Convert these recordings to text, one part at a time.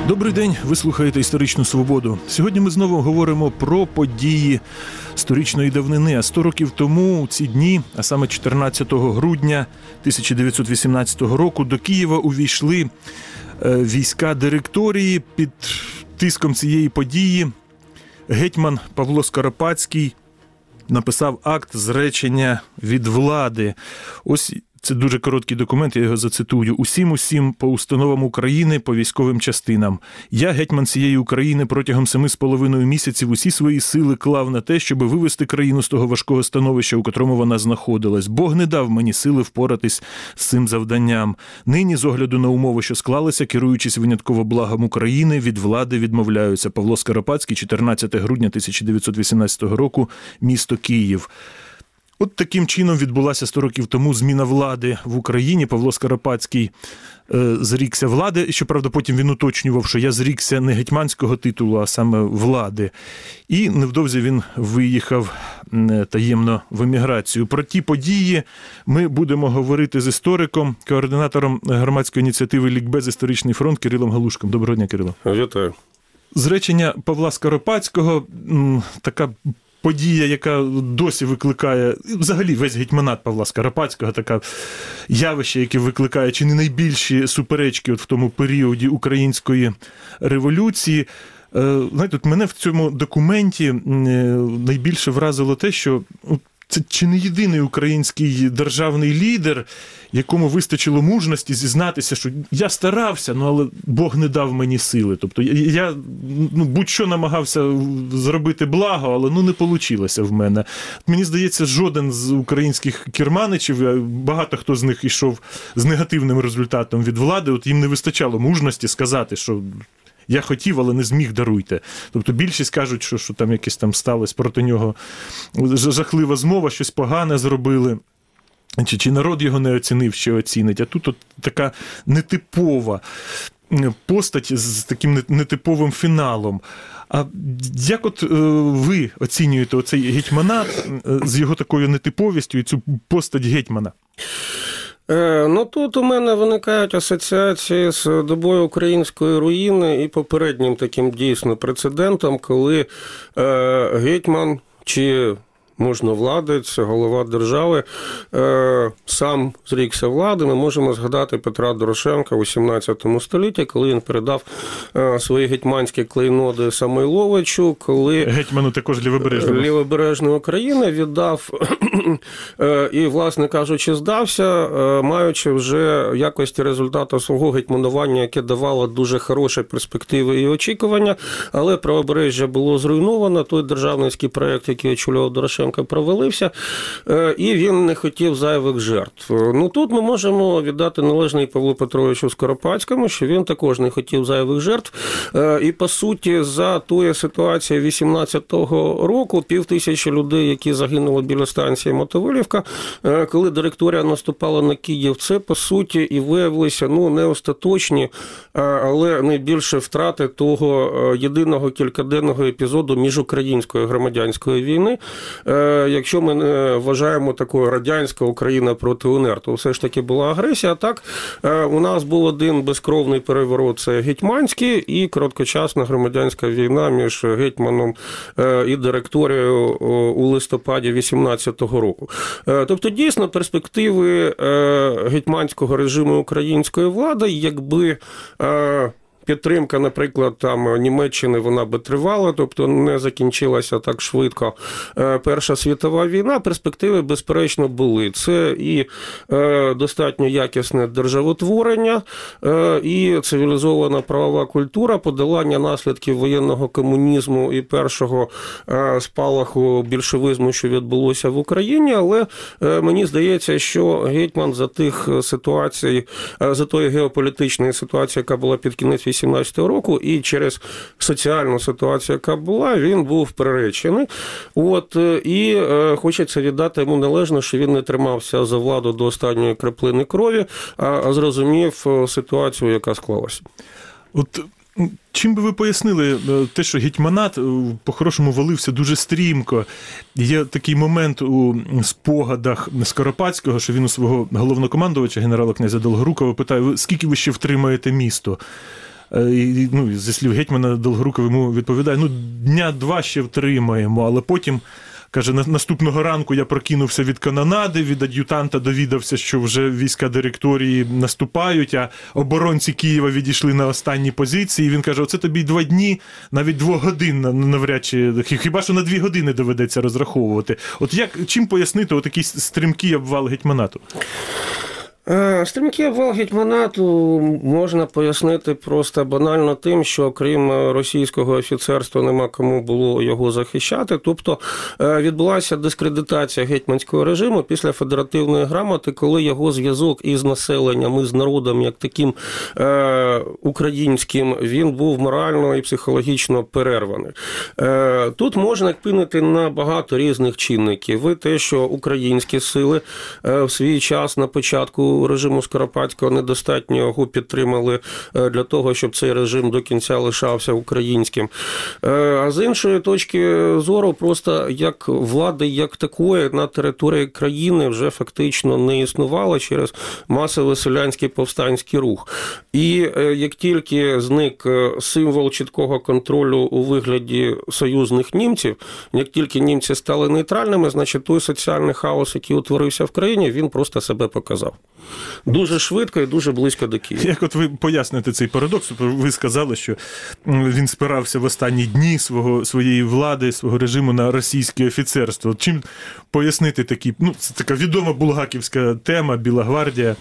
Добрий день, ви слухаєте «Історичну свободу». Сьогодні ми знову говоримо про події сторічної давнини. А 100 років тому, у ці дні, а саме 14 грудня 1918 року, до Києва увійшли війська директорії. Під тиском цієї події гетьман Павло Скоропадський написав акт зречення від влади. Ось це дуже короткий документ, я його зацитую. «Усім по установам України, по військовим частинам. Я, гетьман цієї України, протягом 7,5 місяців усі свої сили клав на те, щоб вивести країну з того важкого становища, у котрому вона знаходилась. Бог не дав мені сили впоратись з цим завданням. Нині, з огляду на умови, що склалися, керуючись винятково благом України, від влади відмовляються». Павло Скоропадський, 14 грудня 1918 року, місто Київ. От таким чином відбулася 100 років тому зміна влади в Україні. Павло Скоропадський зрікся влади. Щоправда, потім він уточнював, що я зрікся не гетьманського титулу, а саме влади. І невдовзі він виїхав таємно в еміграцію. Про ті події ми будемо говорити з істориком, координатором громадської ініціативи «Лікбез. Історичний фронт» Кирилом Галушком. Доброго дня, Кирило. Вітаю. Зречення Павла Скоропадського – така подія, яка досі викликає, взагалі весь гетьманат Павла Скоропадського, таке явище, яке викликає чи не найбільші суперечки от в тому періоді української революції. Знаєте, от мене в цьому документі найбільше вразило те, що це чи не єдиний український державний лідер, якому вистачило мужності зізнатися, що я старався, але Бог не дав мені сили. Тобто я будь-що намагався зробити благо, але не вийшло в мене. Мені здається, жоден з українських керманичів, багато хто з них йшов з негативним результатом від влади, от їм не вистачало мужності сказати, що я хотів, але не зміг, даруйте. Тобто більшість кажуть, що там якесь там сталося проти нього жахлива змова, щось погане зробили. Чи народ його не оцінив, чи оцінить. А тут от така нетипова постать з таким нетиповим фіналом. А як от ви оцінюєте оцей гетьманат з його такою нетиповістю і цю постать гетьмана? Тут у мене виникають асоціації з добою української руїни і попереднім таким дійсно прецедентом, коли гетьман чи можновладець, голова держави сам зрікся влади. Ми можемо згадати Петра Дорошенка у 17 столітті, коли він передав свої гетьманські клейноди Самойловичу, коли гетьману також Лівобережної України віддав і, власне кажучи, здався, маючи вже якості результату свого гетьманування, яке давало дуже хороші перспективи і очікування, але правобережжя було зруйновано, той державницький проєкт, який очолював Дорошенко, провалився, і він не хотів зайвих жертв. Тут ми можемо віддати належне Павлу Петровичу Скоропадському, що він також не хотів зайвих жертв. І, по суті, за тої ситуації 18-го року 5000 людей, які загинули біля станції Мотовилівка, коли директорія наступала на Київ, це, по суті, і виявилися, не остаточні, але найбільше втрати того єдиного кількаденного епізоду міжукраїнської громадянської війни. Якщо ми не вважаємо такою радянська Україна проти УНР, то все ж таки була агресія. А так, у нас був один безкровний переворот, це гетьманський, і короткочасна громадянська війна між гетьманом і директорією у листопаді 18-го року. Тобто, дійсно, перспективи гетьманського режиму української влади, якби підтримка, наприклад, Німеччини, вона би тривала, тобто не закінчилася так швидко Перша світова війна, перспективи, безперечно, були. Це і достатньо якісне державотворення, і цивілізована правова культура, подолання наслідків воєнного комунізму і першого спалаху більшовизму, що відбулося в Україні, але мені здається, що гетьман за тих ситуацій, за тої геополітичної ситуації, яка була під кінець 18-го року, і через соціальну ситуацію, яка була, він був приречений. І хочеться віддати йому належне, що він не тримався за владу до останньої краплини крові, а зрозумів ситуацію, яка склалася. Чим би ви пояснили те, що гетьманат по-хорошому валився дуже стрімко? Є такий момент у спогадах Скоропадського, що він у свого головнокомандувача, генерала князя Долгорукова, питає: скільки ви ще втримаєте місто? І, зі слів гетьмана Долгорукова йому відповідає, дня 2 ще втримаємо, але потім, каже, наступного ранку я прокинувся від канонади, від ад'ютанта довідався, що вже війська директорії наступають, а оборонці Києва відійшли на останні позиції. Він каже, оце тобі 2 дні, навіть 2 годин навряд чи, хіба що на 2 години доведеться розраховувати. От чим пояснити отакий стрімкий обвал гетьманату? Стрімкий обвал гетьманату можна пояснити просто банально тим, що крім російського офіцерства нема кому було його захищати. Тобто відбулася дискредитація гетьманського режиму після федеративної грамоти, коли його зв'язок із населенням, із народом, як таким українським, він був морально і психологічно перерваний. Тут можна кинути на багато різних чинників. І те, що українські сили в свій час на початку режиму Скоропадського недостатньо його підтримали для того, щоб цей режим до кінця лишався українським. А з іншої точки зору, просто як влади, як такої на території країни вже фактично не існувало через масовий селянський повстанський рух. І як тільки зник символ чіткого контролю у вигляді союзних німців, як тільки німці стали нейтральними, значить той соціальний хаос, який утворився в країні, він просто себе показав. Дуже швидко і дуже близько до Києва. Як от ви поясните цей парадокс? Ви сказали, що він спирався в останні дні своєї влади, свого режиму на російське офіцерство. Чим пояснити такі, це така відома булгаківська тема, Біла гвардія,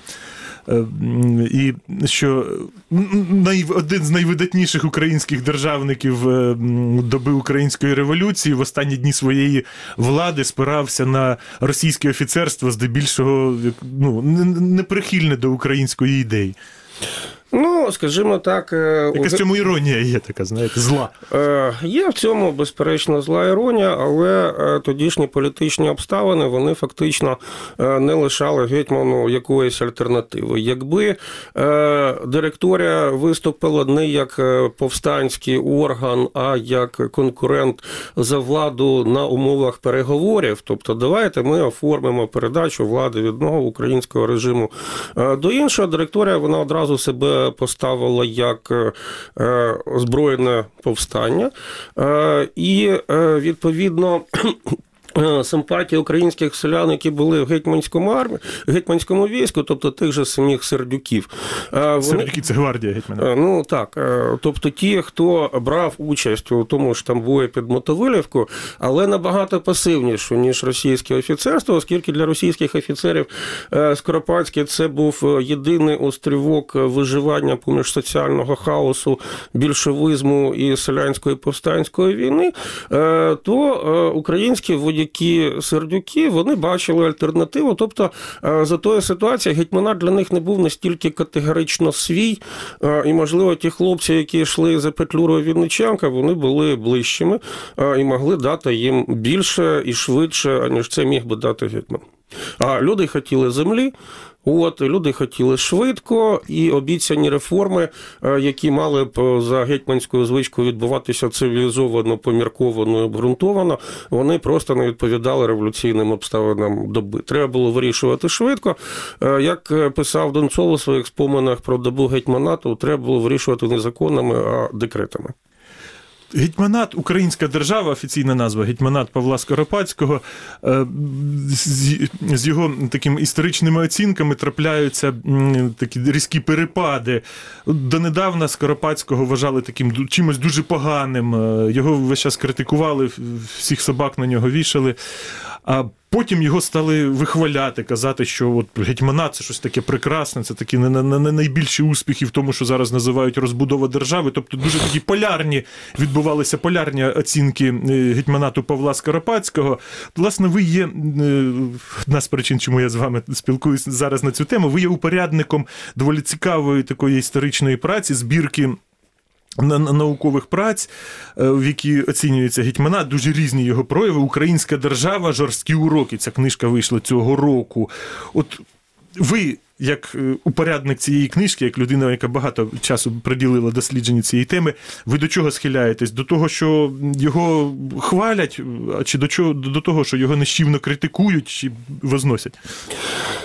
і що один з найвидатніших українських державників доби Української революції в останні дні своєї влади спирався на російське офіцерство, здебільшого неприхильне до української ідеї. Скажімо так... Якась в цьому іронія є така, знаєте, зла. Є в цьому, безперечно, зла іронія, але тодішні політичні обставини, вони фактично не лишали гетьману якоїсь альтернативи. Якби директорія виступила не як повстанський орган, а як конкурент за владу на умовах переговорів, тобто давайте ми оформимо передачу влади від одного українського режиму до іншого, директорія, вона одразу себе поставила як озброєне повстання. І, відповідно, симпатії українських селян, які були в гетьманському війську, тобто тих же самих сердюків. Сердюки – це гвардія гетьмана. Так. Тобто ті, хто брав участь у тому ж там бої під Мотовилівку, але набагато пасивніше, ніж російське офіцерство, оскільки для російських офіцерів Скоропадський це був єдиний острівок виживання поміж соціального хаосу, більшовизму і селянської повстанської війни, то українські сердюки, вони бачили альтернативу. Тобто, за тої ситуації гетьманат для них не був настільки категорично свій, і, можливо, ті хлопці, які йшли за Петлюрою Вінниченка, вони були ближчими і могли дати їм більше і швидше, ніж це міг би дати гетьман. А люди хотіли землі, люди хотіли швидко, і обіцяні реформи, які мали б за гетьманською звичкою відбуватися цивілізовано, помірковано і обґрунтовано, вони просто не відповідали революційним обставинам доби. Треба було вирішувати швидко. Як писав Донцов у своїх споминах про добу гетьманату, треба було вирішувати не законами, а декретами. Гетьманат, українська держава, офіційна назва, гетьманат Павла Скоропадського, з його такими історичними оцінками трапляються такі різкі перепади. Донедавна Скоропадського вважали таким чимось дуже поганим, його весь час критикували, всіх собак на нього вішали, а потім його стали вихваляти, казати, що от гетьманат – це щось таке прекрасне, це такі найбільші успіхи в тому, що зараз називають розбудова держави. Тобто дуже такі відбувалися полярні оцінки гетьманату Павла Скоропадського. Власне, ви є, одна з причин, чому я з вами спілкуюся зараз на цю тему, ви є упорядником доволі цікавої такої історичної праці, збірки наукових праць, в які оцінюється гетьманат, дуже різні його прояви. «Українська держава. Жорсткі уроки». Ця книжка вийшла цього року. От ви, як упорядник цієї книжки, як людина, яка багато часу приділила дослідженню цієї теми, ви до чого схиляєтесь? До того, що його хвалять, чи до того, що його нищівно критикують, чи возносять?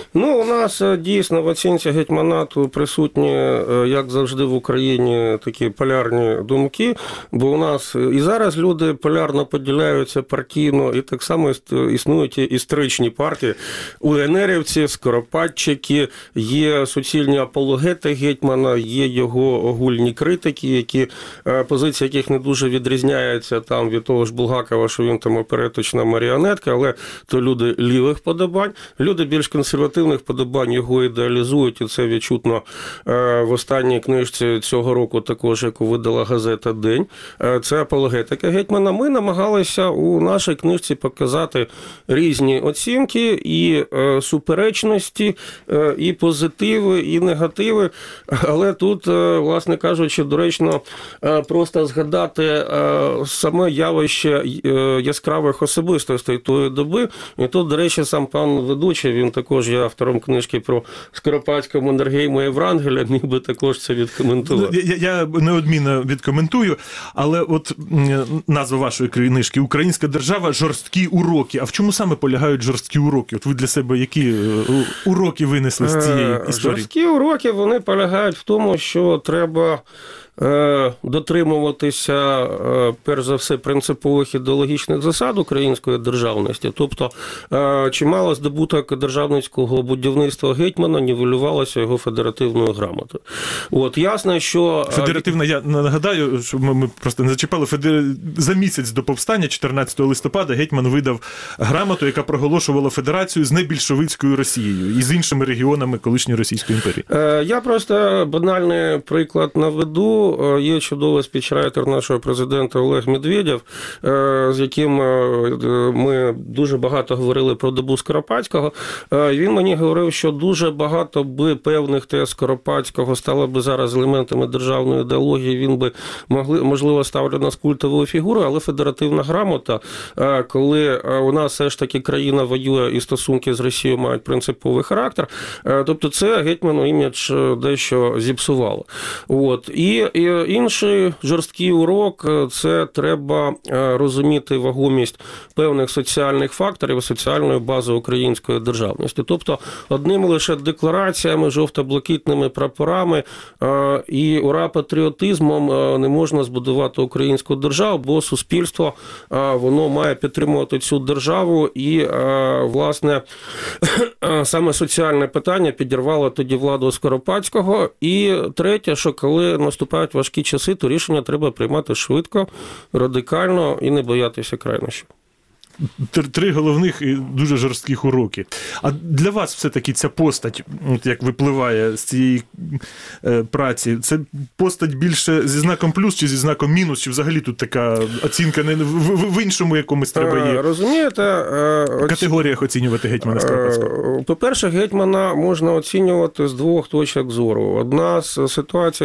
Ну, у нас дійсно в оцінці гетьманату присутні, як завжди в Україні, такі полярні думки, бо у нас і зараз люди полярно поділяються партійно, і так само існують історичні партії. УНРівці, скоропадчики, є суцільні апологети гетьмана, є його огульні критики, позиція яких не дуже відрізняється там від того ж Булгакова, що він там опереточна маріонетка, але то люди лівих подобань, люди більш консервативних подобань його ідеалізують, і це відчутно в останній книжці цього року також, яку видала газета «День». Це апологетика гетьмана. Ми намагалися у нашій книжці показати різні оцінки і суперечності, і позитиви, і негативи, але тут, власне кажучи, доречно просто згадати саме явище яскравих особистостей тої доби. І тут, до речі, сам пан ведучий, він також є автором книжки про Скоропадського, Маннергейма і Врангеля, міг би також це відкоментувати. Я неодмінно відкоментую, але от назва вашої книжки «Українська держава. Жорсткі уроки». А в чому саме полягають жорсткі уроки? От ви для себе які уроки винесли з цієї історії? Жорсткі уроки, вони полягають в тому, що треба дотримуватися, перш за все, принципових ідеологічних засад української державності. Тобто, чимало здобуток державницького будівництва гетьмана нівелювалося його федеративною грамотою. От, ясно, що... Федеративна, я нагадаю, що ми просто не зачіпали, за місяць до повстання, 14 листопада, гетьман видав грамоту, яка проголошувала федерацію з небільшовицькою Росією і з іншими регіонами колишньої Російської імперії. Я просто банальний приклад наведу. Є чудовий спічрайтер нашого президента Олег Медведєв, з яким ми дуже багато говорили про добу Скоропадського. Він мені говорив, що дуже багато би певних тез Скоропадського стало би зараз елементами державної ідеології, він би, можливо, ставлена з культовою фігурою, але федеративна грамота, коли у нас все ж таки країна воює і стосунки з Росією мають принциповий характер, тобто це гетьману імідж дещо зіпсувало. От. І інший жорсткий урок – це треба розуміти вагомість певних соціальних факторів, соціальної бази української державності. Тобто одними лише деклараціями, жовто-блакитними прапорами і ура-патріотизмом не можна збудувати українську державу, бо суспільство, воно має підтримувати цю державу і, власне, саме соціальне питання підірвало тоді владу Скоропадського. І третє, що коли наступають важкі часи, то рішення треба приймати швидко, радикально і не боятися крайнощів. Три головних і дуже жорстких уроки. А для вас все-таки ця постать, от як випливає з цієї праці, це постать більше зі знаком плюс чи зі знаком мінус, чи взагалі тут така оцінка в іншому якомусь треба є? Розумієте, категоріях оцінювати гетьмана Скоропадського? По-перше, гетьмана можна оцінювати з двох точок зору. Одна з ситуації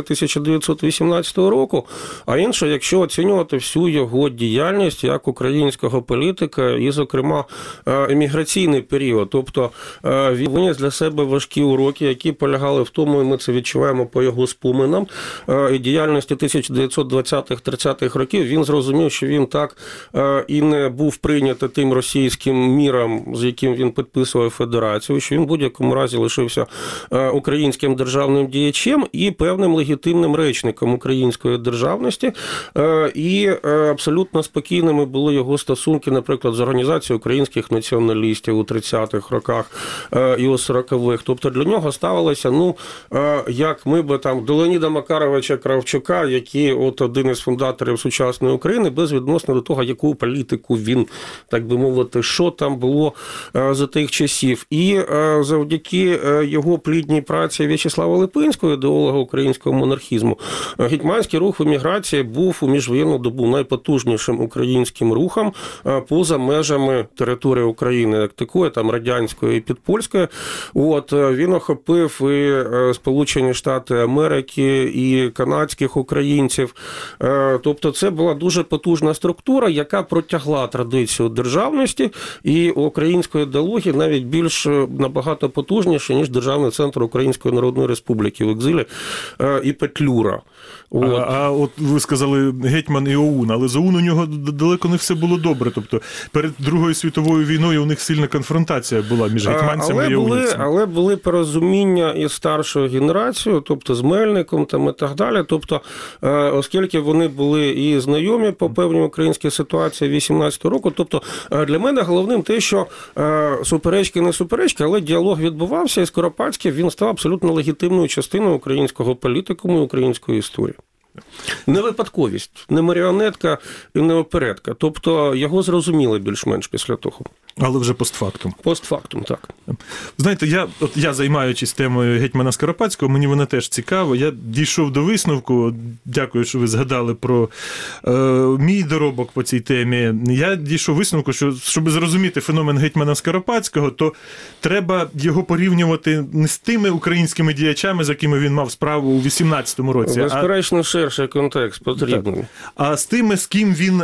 1918 року, а інша, якщо оцінювати всю його діяльність як українського політика, і, зокрема, еміграційний період. Тобто він виніс для себе важкі уроки, які полягали в тому, і ми це відчуваємо по його споминам, і діяльності 1920-30-х років. Він зрозумів, що він так і не був прийнятий тим російським міром, з яким він підписував федерацію, що він в будь-якому разі лишився українським державним діячем і певним легітимним речником української державності. І абсолютно спокійними були його стосунки, наприклад, з організацією українських націоналістів у 30-х роках і у 40-х. Тобто для нього ставилося, як ми би там до Леоніда Макаровича Кравчука, який от один із фундаторів сучасної України, безвідносно до того, яку політику він, так би мовити, що там було за тих часів. І завдяки його плідній праці В'ячеслава Липинського, ідеолога українського монархізму, гетьманський рух в еміграції був у міжвоєнну добу найпотужнішим українським рухом поза межами території України, як такої, там радянської і підпольської. От, він охопив і Сполучені Штати Америки, і канадських українців. Тобто це була дуже потужна структура, яка протягла традицію державності і української ідеології навіть більш набагато потужніше, ніж Державний центр Української Народної Республіки в екзилі і Петлюра. От ви сказали гетьман і ОУН, але з ОУН у нього далеко не все було добре. Тобто перед Другою світовою війною у них сильна конфронтація була між гетьманцями і угорцями. Але були порозуміння із старшою генерацією, тобто з Мельником там, і так далі. Тобто, оскільки вони були і знайомі по певній українській ситуації 18-го року, тобто для мене головним те, що суперечки не суперечки, але діалог відбувався, і Скоропадський, він став абсолютно легітимною частиною українського політикуму і української історії. Не випадковість, не маріонетка і не оперетка. Тобто його зрозуміли більш-менш після того. Але вже постфактум. Постфактум, так. Знаєте, я займаючись темою гетьмана Скоропадського, мені вона теж цікава. Я дійшов до висновку, дякую, що ви згадали про мій доробок по цій темі. Я дійшов висновку, що щоб зрозуміти феномен гетьмана Скоропадського, то треба його порівнювати не з тими українськими діячами, з якими він мав справу у 18-му році. Безперечно, ширший контекст потрібний. А з тими, з ким він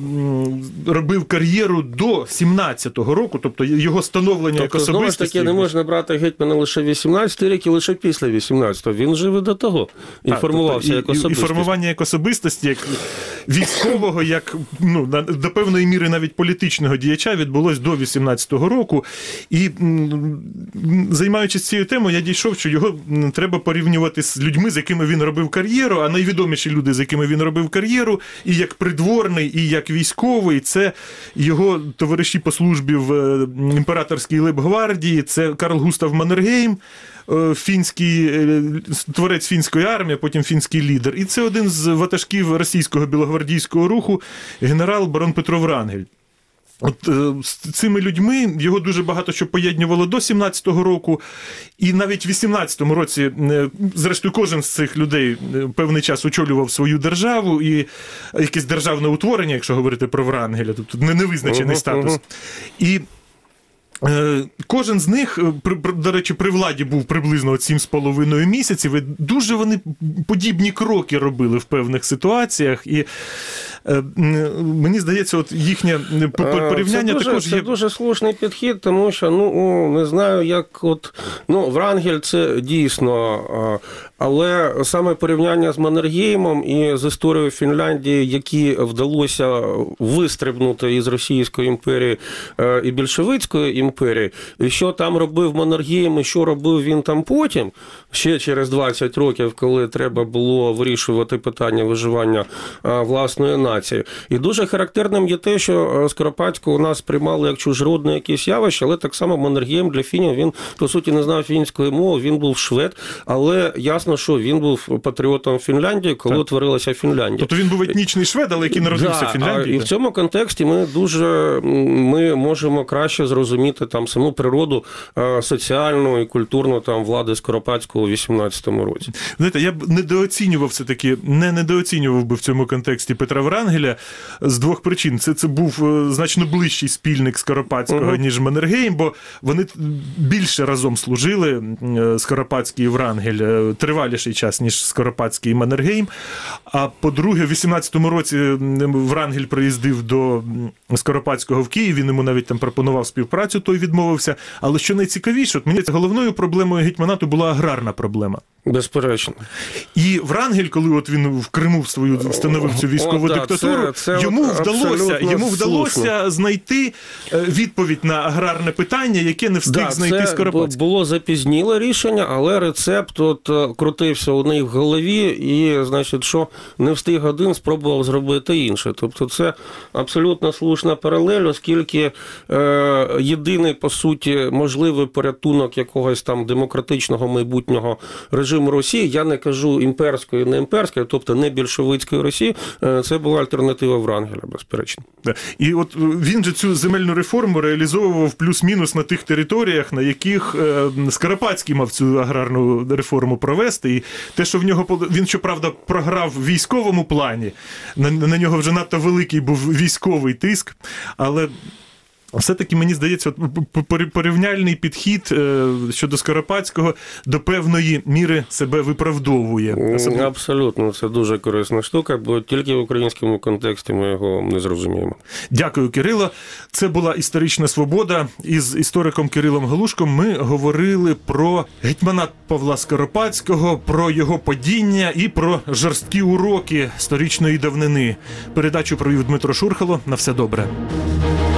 робив кар'єру до 17-го року, тобто його становлення як особистості. Знову ж таки, не можна брати гетьмана лише 18-й рік і лише після 18-го. Він жив і до того. І формувався як особистість. І формування як особистості, як військового, як до певної міри навіть політичного діяча відбулось до 18-го року. І займаючись цією темою, я дійшов, що його треба порівнювати з людьми, з якими він робив кар'єру, а найвідоміші люди, з якими він робив кар'єру, і як придворний, і як військовий, це його товариші по службі в імператорській лейбгвардії, це Карл Густав Маннергейм, фінський творець фінської армії, потім фінський лідер. І це один з ватажків російського білогвардійського руху, генерал барон Петро Врангель. От з цими людьми його дуже багато що поєднувало до 17-го року, і навіть в 18-му році, зрештою, кожен з цих людей певний час очолював свою державу і якесь державне утворення, якщо говорити про Врангеля, тобто невизначений статус. І кожен з них, до речі, при владі був приблизно 7,5 місяців, і дуже вони подібні кроки робили в певних ситуаціях, і мені здається, от їхнє порівняння також є... Це дуже слушний підхід, тому що, не знаю, як Врангель це дійсно, але саме порівняння з Маннергеймом і з історією Фінляндії, які вдалося вистрибнути із Російської імперії і більшовицької імперії, і що там робив Маннергейм, і що робив він там потім, ще через 20 років, коли треба було вирішувати питання виживання власної нації. І дуже характерним є те, що Скоропадського у нас приймали як чужородне якесь явище, але так само Маннергейм для фінів, він, по суті, не знав фінської мови, він був швед, але ясно, що він був патріотом Фінляндії, коли утворилася Фінляндія. Тобто він був етнічний швед, але який народився в Фінляндії. І в цьому контексті ми можемо краще зрозуміти там саму природу соціальну і культурну там влади Скоропадського у 18-му році. Знаєте, я б недооцінював все-таки, недооцінював би в цьому контексті Петра Врангеля з двох причин. Це був значно ближчий спільник Скоропадського, ніж Маннергейм, бо вони більше разом служили, Скоропадський і Врангель, триваліший час, ніж Скоропадський і Маннергейм. А по-друге, в 18-му році Врангель приїздив до Скоропадського в Київ, він йому навіть там пропонував співпрацю, той відмовився. Але що найцікавіше, от мені головною проблемою гетьманату була аграрна проблема. Безперечно. І Врангель, коли от він в Криму встановив цю військову диктатуру, йому вдалося знайти відповідь на аграрне питання, яке не встиг знайти Скоропадський. Це було запізніле рішення, але рецепт крутився у них в голові, і, значить, що не встиг один, спробував зробити інше. Тобто це абсолютно слушна паралель, оскільки єдиний, по суті, можливий порятунок якогось там демократичного майбутнього режиму Росії, я не кажу імперської, не імперської, тобто не більшовицької Росії, це була альтернатива Врангеля, безперечно. І от він же цю земельну реформу реалізовував плюс-мінус на тих територіях, на яких Скоропадський мав цю аграрну реформу провести. І те, що в нього, він, щоправда, програв в військовому плані, на нього вже надто великий був військовий тиск, але все-таки, мені здається, порівняльний підхід щодо Скоропадського до певної міри себе виправдовує. Абсолютно, це дуже корисна штука, бо тільки в українському контексті ми його не зрозуміємо. Дякую, Кирило. Це була «Історична свобода». Із істориком Кирилом Галушком ми говорили про гетьманат Павла Скоропадського, про його падіння і про жорсткі уроки сторічної давнини. Передачу провів Дмитро Шурхало. На все добре.